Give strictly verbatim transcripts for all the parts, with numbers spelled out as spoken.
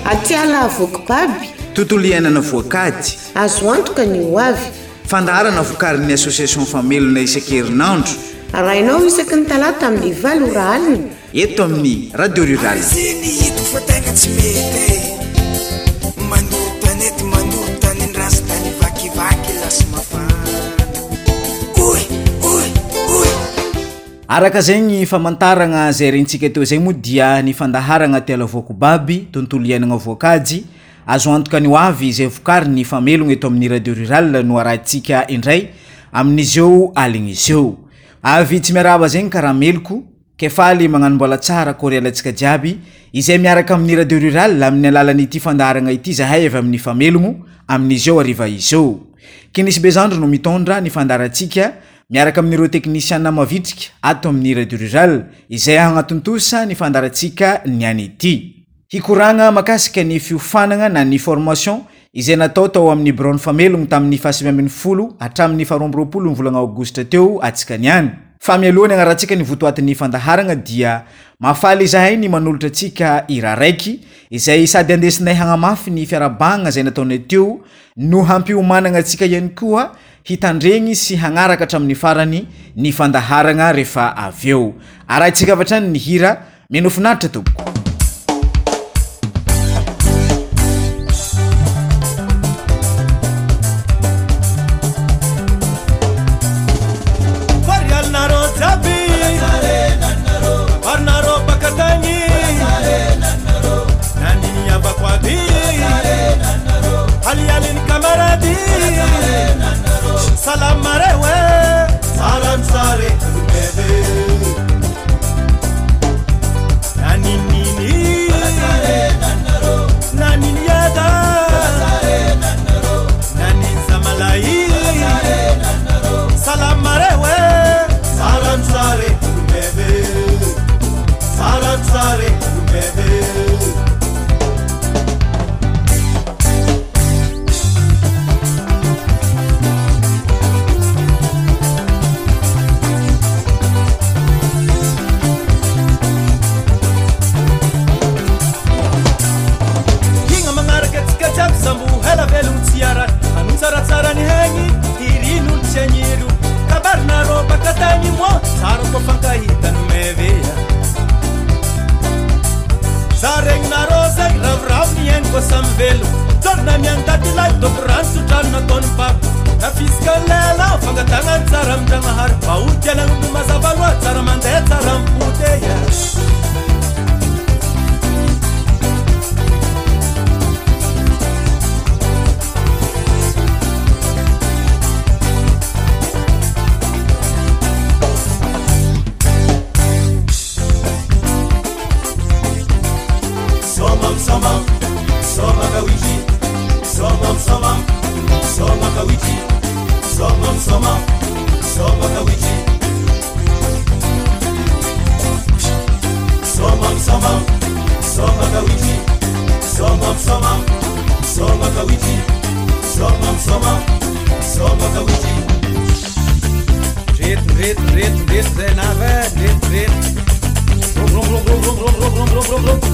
atiala vokobaby tontolo iainana voakady azo antoka ny ho avy fandaharana vokarin'ny association famelona isan-kerinandro arahinao isaky ny talata amin'ny valo ora alina eto amin'ny radio rural araka zay ny famantaragna zay rentsika teo zay moa dia ny fandaharagna tiala vokobaby tontolo iainagna voakady azo antoka ny ho avy zay vokariny famelogna eto amin'ny radio rural no arahantsika indray amin'izeo aligny izeo avy tsy miaraba zegny karameloko kefaly magnano tsara korealantsika jiaby izay miaraka amin'ny radio rural amin'ny alalan'ity fandaharagna ity zahay avy amin'ny famelogno amin'izeo ariva izeo kinisy bezandro no mitondra ny fandaharantsika miaraka amin'ireo teknisiana mavitrika ato amin'ny radio rural izay agnatontosa ny fandaharantsika ny any ity hikoragna makasika ny fiofanagna na ny formation izay natao tao amin'ny Brown famelogno tamin'ny fahasimy ambin'ny folo hatramin'ny faha roa amby roapolo ny volana aogositra teo atsika niany fa mialohany agnarantsika ny votoatin'ny fandaharagna dia mafaly zahay ny manolotra atsika ira raiky izay sady andesinay hagnamafy ny fiarabagna zay nataonay teo no hampiomanagna atsika ihany koa hitandregny sy hagnaraka hatramin'ny farany ny fandaharagna rehefa aveo arahantsika avatrany ny hira menofinaritra tompoko Salam marewe, salam sare lumebe. Nani nini, nani yada, nani samalai. Salam marewe, salam sare lumebe, salam sare lumebe. Tsara ni hengi irinu chenyiru kabarna roba katani mo saro ko fankahita numevea sareng na rosa rav rav nien ko samvelu torna mianta dilai to pransu tanna kon pap na fiskalela fangatanga tsara mtanga har pautia na nduma zabalwa tsara mande tsara mputeya Somam, somam kawichi, somam somam, somam kawichi, somam somam, somam kawichi, somam somam, somam kawichi, somam somam, somam kawichi, somam somam, somam kawichi. Rit rit rit rit renave, rit rit, rum rum rum rum rum rum rum rum rum.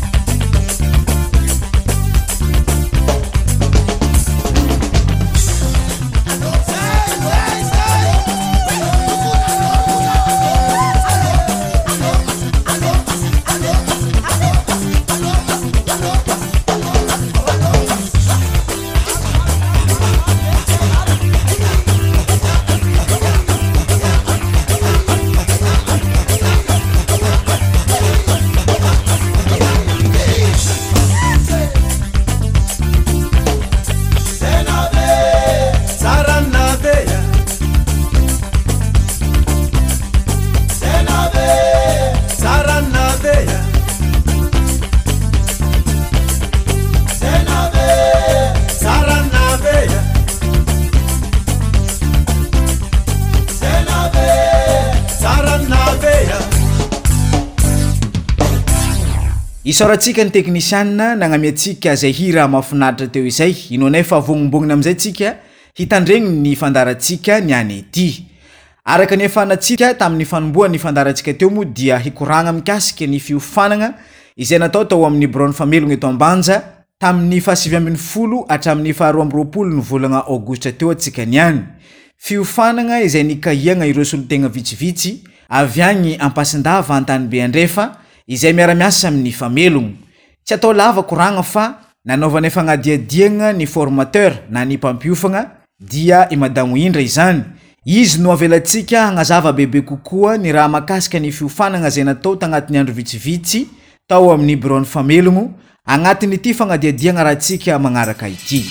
Isaorantsika ny teknisianina nagnamiatsika zay hira mafinaritra teo izay inonay fa vognombognina amizay tsika hitandregny ny fandarantsika ny any ety. Araka ny efanatsika tamin'ny fanombohan'ny fandarantsika teo moa dia hikoragna mikasika ny fiofanagna izay natao tao amin'ny Brown Famelogno eto Ambanja tamin'ny fahasivy ambin'ny folo hatramin'ny faharoa amby roapolo ny volana Aogositra teo atsika niany. Fiofanagna izay nikahiagna ireo solotegna vitsivitsy avy agny Ampasindava Antanibe Andrefa izay miara-miasa amin'ny Famelogno. Tsy atao lava koragna fa nanaovana fagnadiadiagna ny formateur na ny mpampiofagna dia i Madamo Indra izany. Izy no avelantsika hagnazava bebe kokoa ny raha makasika ny fiofanagna izay natao tagnatin'ny andro vitsivitsy tao amin'ny Brown Famelogno agnatin'ity fagnadiadiagna raha antsika magnaraka ity.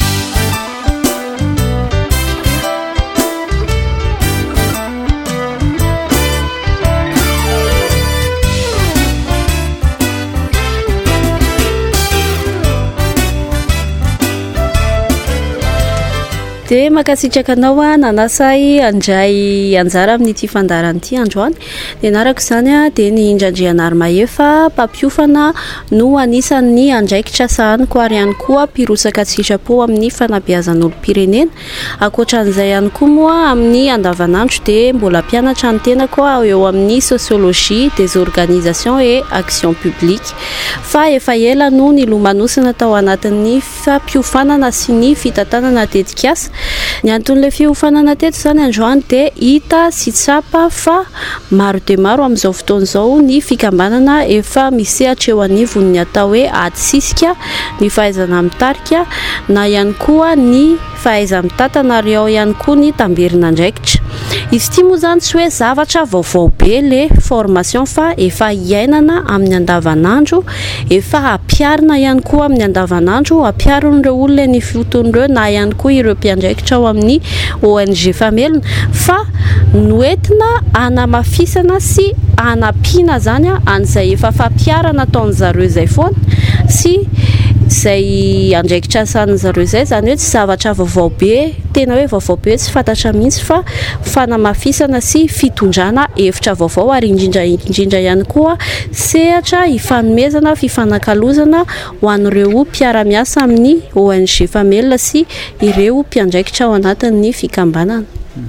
De makasitraka anao a nanasay andray anjara amin'ity fandaran'ity androany de narako izany a de ny Indrandrianary Mahefa mpampiofana no anisan'ny andraikitra sahaniko ary ihany koa pirosaka sitrapo amin'ny fanabeazan'olom-pirenena. Ankoatran'izay ihany koa moa amin'ny andavanandro de mbola mpianatra ny tenako ao eo amin'ny sociologie des organisations et action publique fa efa ela no nilomanosana tao anatin'ny fampiofanana sy ny fitantanana tetikasa. Ny anton'le fiofanana teto zany androany de hita sy tsapa fa maro de maro amin'izao fotoana izao ny fikambanana efa misehatra eo anivon'ny atao hoe ady sisika, ny fahaizana mitarika na ihany koa ny fahaiza mitantana ary ao ihany koa ny tamberina andraikitra. Izy ity moa zany tsy hoe zavatra vaovao be le formation fa efa iainana amin'ny andavanandro, efa ampiarina ihany koa amin'ny andavanandro, ampiarin'ireo olona ny foton'ireo na ihany koa ireo mpiandraikitra ao amin'ny O N G Famelogno fa noentina anamafisana sy anampiana zany an'izay efa fampiarana ataon'zareo zay foana sy zay andraikitra sahan'zareo zay zany hoe tsy zavatra vaovao be, tena hoe vaovao be tsy fantatra mihitsy fa fanamafisana sy fitondrana hevitra vaovao ary indrindra indrindra ihany koa sehatra hifanomezana fifanankalozana ho an'ireo mpiara-miasa amin'ny O N G Famelogno sy ireo mpiandraikitra ao anatin'ny fikambanana.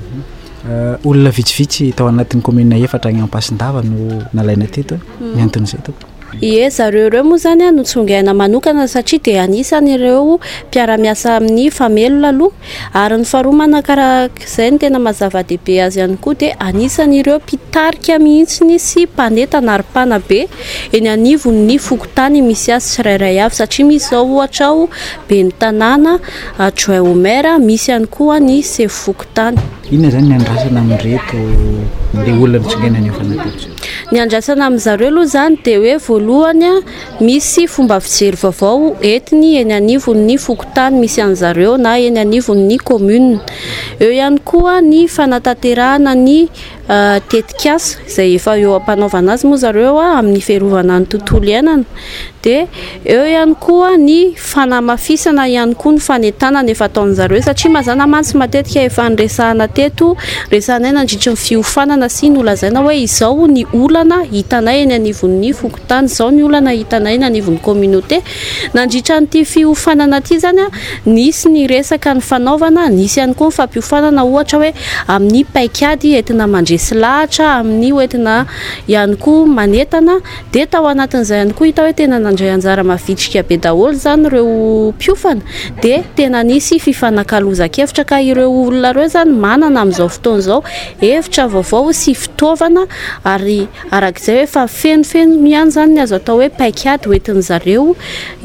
Uh, olona vitsivitsy tao anatin'ny commune efatra agny Ampasindava no nalaina teto mm. Nianton'izay to. Ie, zareo ireo moa zany no tsongaina manokana satria de anisan'ireo mpiara-miasa amin'ny Famelogno aloha ary ny faharoa manakarak'izay ny tena mazava-dehibe azy ihany koa de anisan'ireo mpitarika mihitsy sy mpanetana ary mpanabe eny anivon'ny fokontany misy azy tsirairay avy satria misy zao ohatra ao Ben'ny Tanàna, adjoint au maire, misy ihany koa ny sefo fokontany. Inona zany ny andrasana amin'ireto le olona nitsongaina ny fanatety? Ny andrasana amin'zareo aloha zany de hoe voalohany misy fomba fijery vaovao etiny eny anivon'ny fokontany misy an'zareo na eny anivon'ny commune. Eo ihany koa ny fanatanterahana ny uh, tetikasa izay efa eo ampanaovana azy moa zareo amin'ny fiarovana ny tontolo iainana. De eo ihany koa ny fanamafisana ihany koa ny fanentanana efa ataon'zareo satria mazana mantsy matetika efa niresahana teto, resahana nandritra ny fiofanana sy nolazaina hoe izao ny olana hitanay eny anivon'ny fokontany, izao ny olana hitanay eny anivon'ny communauté. Nandritra n'ity fiofanana ity zany nisy ny resaka ny fanaovana, nisy ihany koa ny fampiofanana ohatra hoe amin'ny paikady entina mandresy lahatra, amin'ny entina ihany koa manetana de tao anatin'izay ihany koa hita hoe tena nandray anjara mavitrika be daholo zany ireo mpiofana de tena nisy fifanankalozan-kevitra ka ireo olona ireo zany manana amin'izao fotoana izao hevitra vaovao sy fitaovana ary arak'izay hoe fa fenofeno ihany zany ny azo atao hoe paikady hoentin'zareo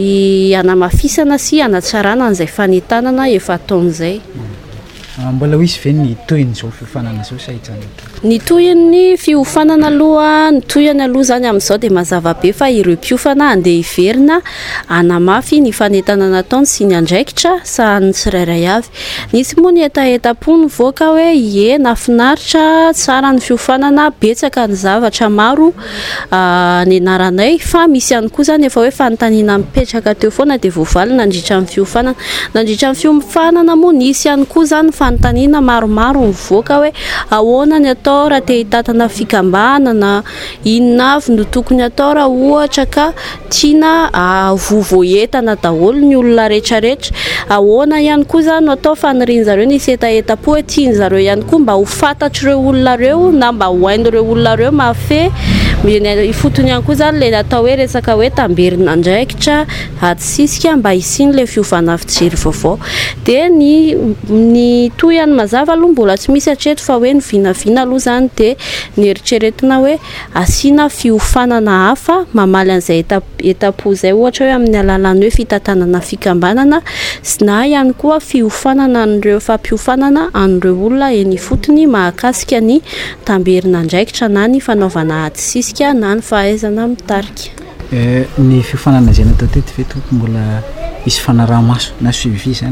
anamafisana sy anatsarana an'izay fanentanana efa ataon'izay. Mbola ho isy ve ny tohiny zao fiofanana zao sa itsany? Ny tohin'ny fiofanana aloha, ny tohiny aloha zany amin'izao de mazava be fa ireo mpiofana andeha hiverina anamafy ny fanentanana ataony sy ny andraikitra sahan'ny tsirairay avy. Nisy moa ny etaeta-po nivoaka hoe ie nafinaritra tsara ny fiofanana, betsaka ny zavatra maro uh, ny anaranay fa misy ihany koa zany efa hoe fanontaniana mipetraka teo foana de voavaly nandritra ny fiofanana. Nandritra ny fiofanana moa nisy ihany koa zany fanontaniana maromaro mivoaka hoe ahoana ny atao raha te hitatana fikambanana, inona avy no tokony atao raha ohatra ka tiana vovoentana daholo ny olona rehetrarehetra, ahoana ihany koa zany no atao fanirian'zareo nisy etaeta-po hoe tian'zareo ihany koa mba ho fantatr'ireo olona reo na mba ho hain'ireo olona reo mafy miny ifotony ihany koa zany le natao hoe resaka hoe tamberina andraikitra atsisika mba hisiny le fiovana fijery vaovao dia ny ny toy ihany mazava aloha mbola tsy misy hatreto fa hoe ny vinavina aloha zany dia ny eritreretina hoe asiana fiofanana hafa mamaly an'izay etapo zay ohatra hoe amin'ny alalan'ny hoe fitantanana fikambanana sy na ihany koa fiofanana an'ireo fampiofanana an'ireo olona eny fotony mahakasika ny tamberina andraikitra na ny fanaovana atsisika na ny fahaizana mitarika. Ny fiofanana zay natao teto ve toko mbola isy fanaraha-maso na suivi zany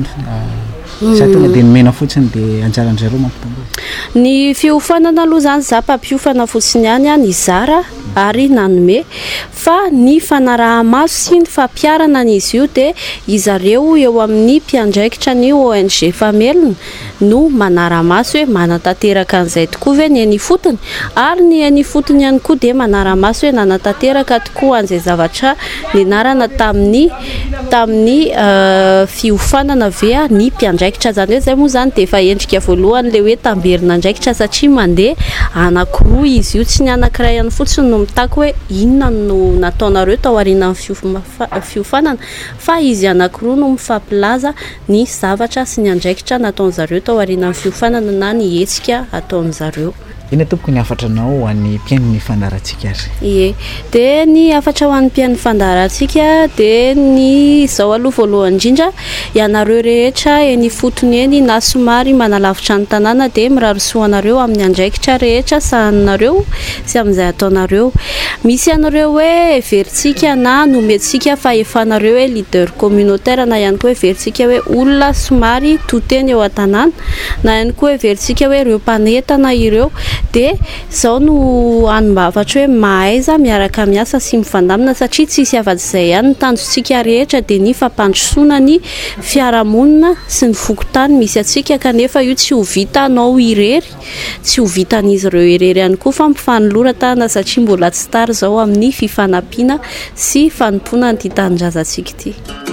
sa tonga dia nomena fotsiny dia anjaran'zareo mampitombo ny fiofanana aloha zany za mpampiofana fotsiny ihany ny zara ary nanome fa ny fanaraha-maso sy ny fampiarana n'izy io dia izareo eo amin'ny mpiandraikitra ny O N G Famelona no manara-maso hoe manatanteraka an'izay tokoa ve ny eny fotony ary ny eny fotony ihany koa dia manara-maso hoe nanatanteraka tokoa an'izay zavatra nianarana tamin'ny tamin'ny fiofanana vea ny mpiandraikitra zany hoe zay moa zany dia efa endrika voalohany le hoe tamberina andraikitra satria mandeha anankiroa izy io tsy ny anankiray ihany fotsiny no mitako hoe inona no nataonareo tao aorian'ny fiofanana fa izy anankiroa no mifampilaza ny zavatra sy ny andraikitra nataon'zareo tao aorian'ny fiofanana na ny hetsika ataon'zareo. Ina tompoko ny afatra nao ho an'ny mpiain'ny fandarantsika ary? Ie, dia ny afatra ho an'ny mpiain'ny fandarantsika dia ny izao aloha voalohany indrindra ianareo rehetra eny fotony eny na somary manalavitra ny tanàna dia mirarosoanareo amin'ny andraikitra rehetra sahaninareo sy amin'izay ataonareo. Misy ianareo hoe everitsika na nomentsika fa efanareo hoe leader communautaire na ihany koa everitsika hoe olona somary toteny eo an-tanàna na ihany koa everitsika hoe ireo mpanetana ireo dia izao no hanom-bavatra hoe mahaiza miaraka miasa sy mifandamina satria tsisy afa-izay ihany ny tanjontsika rehetra dia ny fampandrosoana ny fiarahamonina sy ny fokotany misy atsika kanefa io tsy ho vitanao irery tsy ho vitan'izy ireo irery ihany koa fa mifanoloratana satria mbola tsy tara izao amin'ny fifanampiana sy fanompoana ny tanindrazantsika ity.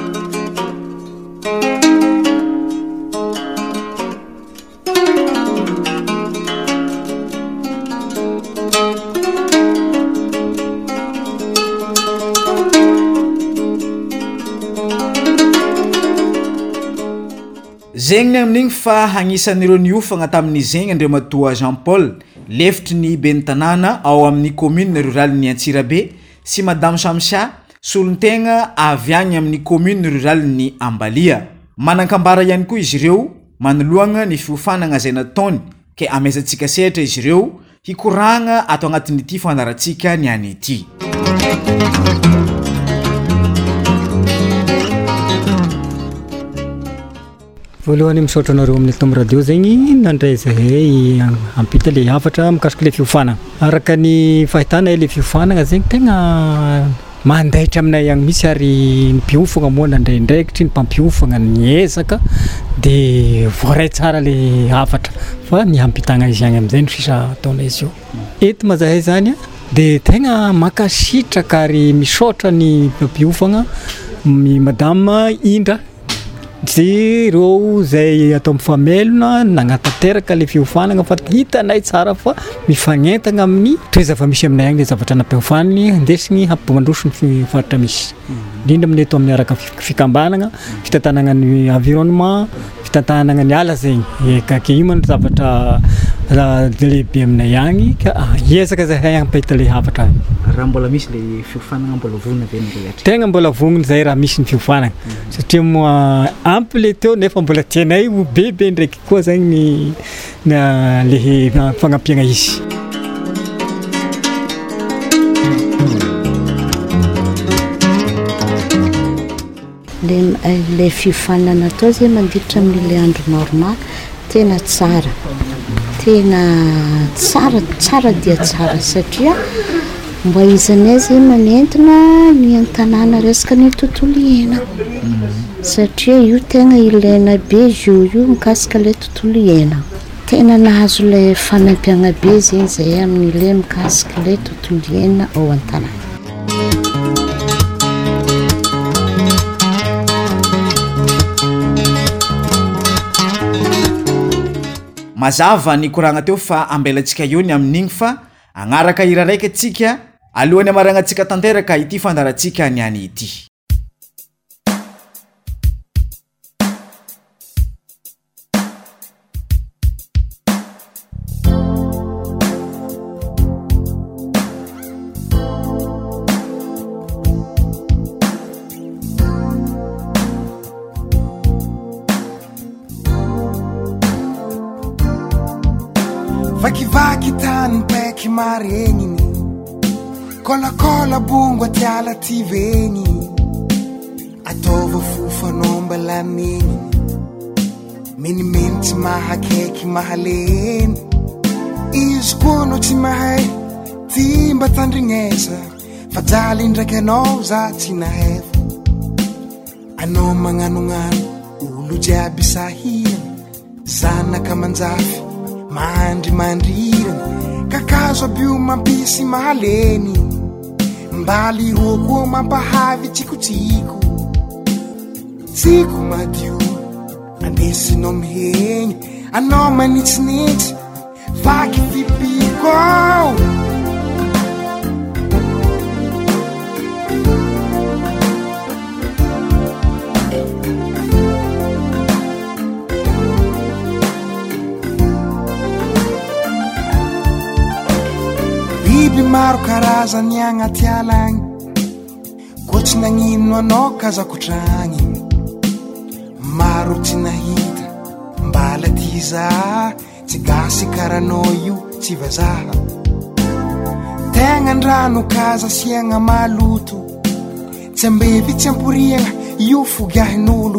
zegny amin'igny fa hagnisan'ireo niofagna tamin'izegny Andriamatoa Jean Paul lefitry ny ben'ny tanàna ao amin'ny commune rurale-ny Antsirabe sy Madame Samsia solontegna avy agny amin'ny commune rurale-ny Ambalia. Manankambara ihany koa izy ireo manoloagna ny fiofanagna zay nataony ke amezantsika sehatra izy ireo hikoragna ato agnatin'ity fandarantsika niany ity. voalohany misaotra anareo amin'ny Tom Radio zegny nandray zahay ampita le hafatra mikasika le fiofanana araka ny fahitana le fiofanana zegny tegna mandaitra aminay agny misy ary ny mpiofagna moa nandraindraikitry ny mpampiofagna niezaka dia voaray tsara le hafatra fa ny hampitagna izy agny amin'izay no sisa ataona izy io eto mazahay zany dia tegna makasitraka ary misaotra ny mpiofagna ny madame Indra sy ireo zay atao mifamelona nagnatanteraka le fiofanana fa hitanay tsara fa mifagnentagna amin'ny toezy fa misy aminay agny le zavatra nampihofaniny ndesigny hampamandroso ny faritra misy indrindra amin'ny eto amin'ny araka fikambanana fitantanana ny environnement fitantanana ny ala zegny ka ke io man zavatra lehibe aminay agny ka hiezaka zahay hampahita le hafatra raha mbola misy le fiofanana mbola vonona ve nrehetra tegna mbola vonona zay raha misy ny fiofanana satria moa ampy le teo nefa mbola tianay ho bebe ndraiky koa zegny na le fagnampiagna izy. le le fiofanana atao zay mandritra amin'ile andro normal tena tsara tena tsara tsara dia tsara satria mba izanay zay manentona ny an-tanàna resaka ny tontolo iainana satria io tegna ilaina be io io mikasika le tontolo iainana tena nahazo le fanampiagna be zegny zay amin'ile mikasika le tontolo iainana ao an-tanàna. mazava ny koragna teo fa ambelantsika io ny amin'igny fa agnaraka ira raiky atsika alohany amaragnatsika tanteraka ity fandaratsika niany ity. Vakivaky tany paiky maregniny kolakola bongo atiala ty vegny ataova fofanao lameniny menimeny tsy mahakaiky mahaleny izy koa no tsy mahay ty mba tandrignesa fa jaly ndraiky anao za tsy nahefa anao magnanognano olo jiaby sahirana zanaka manjafy mandry mandrirana kakazo abio mampisy mahaleny mbaly roa koa mampahavy tsikotsiko tsiko madio andesinao mihegny anao manitsinitsy vaky fipiko biby maro karazany agnaty alagny koa tsy nagnino anao kazakotragny maro tsy nahita mbala ty za tsy gasy karanao io tsy vazaha tegna andrano kaza siagna maloto tsy ambevy tsy amporiagna io fogiahin'olo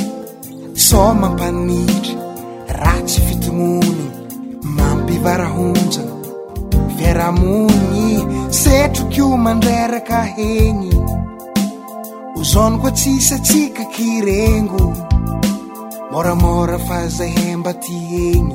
so mampanitra ratsy fitomony mampivarahonjana fiaramony setrokio mandreraka hegny ozano koa tsisy atsika kirengo moramora fa zahemba ty hegny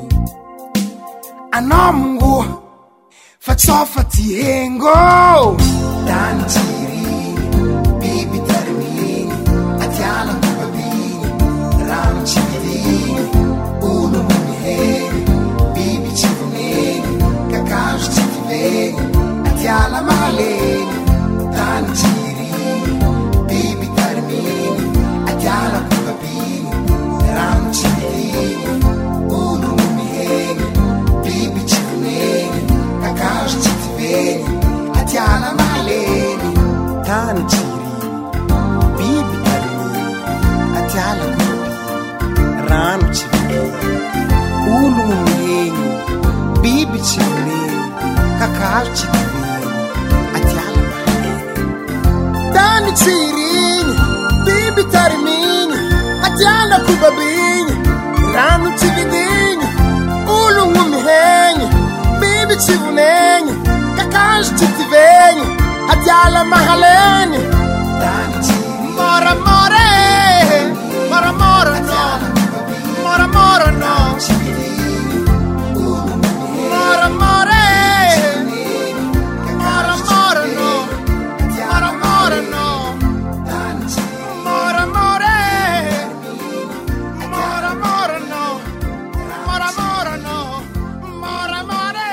anao mongoa fa tsofa ty hengo tany tsiriny biby tariminy atiala kobabiny rano tsy vidiny olo mamiheny biby tsy voneny kakazo tsy tiveny atiala mahaleny tany tsiriny biby tariminy atiala kobabiny rano tsy vidiny olo mamiheny biby tsy voneny kakazo tsy tiveny atiala mahaleny tany tsiriny biby tariminy atiala kobabiny rano tsy vidiny olo mamiheny biby tsy voneny kakazo tsy tiveny atiala mahaleny tany tsiriny biby tariminy atiala kobabiny rano tsy vidiny olo mamiheny biby tsy voneny kakazo tsy tiveny atiala mahaleny tany tsiriny mora mora mora mora no mora mora no mora mora mora mora no mora mora no mora mora mora mora no mora mora no mora mora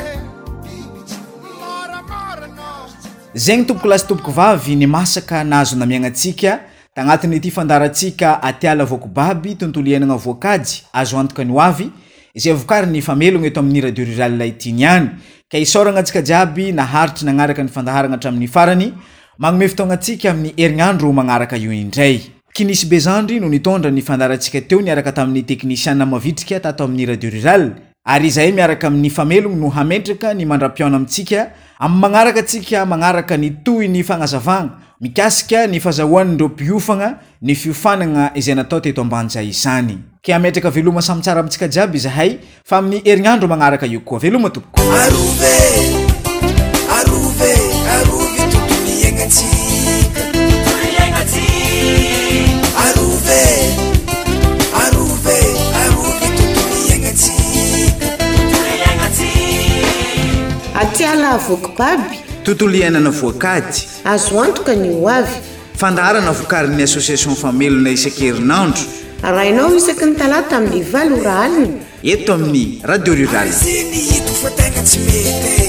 mora mora no zegny tompoko lasy tompoko vavy ny masaka nazo namiagnatsika tagnatin'ity fandaratsika atiala vokobaby tontolo iainagna voakady azo antoka ny hoavy izay vokary ny famelogna eto amin'ny radio rural ity niany ka isoragna antsika jiaby naharitry nagnaraka ny fandaharagna hatramin'ny farany magnome fotoagnatsika amin'ny herignandro magnaraka io indray kinisy bezandry no nitondra ny fandaratsika teo niaraka tamin'ny teknisiana mavitrika tato amin'ny radio rural ary izahay miaraka amin'ny famelogno no hametraka ny mandra-piaona amintsika amin'ny magnaraka atsika magnaraka ny toy ny fagnazavagna mikasika ny fazahoan'ireo mpiofagna ny fiofanagna izay natao teto ambanja izany ke ametraka veloma samy tsara amintsika jiaby izahay fa amin'ny herignandro magnaraka io koa veloma tompoko arove arove arove tontolo iaignatsika tontolo iaignatsika arove arove arove tontolo iaignatsika tontolo iaignatsika atiala vokobaby tontolo iainana voakady azo antoka ny hoavy fandaharana vokarin'ny association famelona isan-kerinandro arahinao isaky ny talata amin'ny valo ora alina eto amin'ny radio rural zeny hito fa tegna tsy mety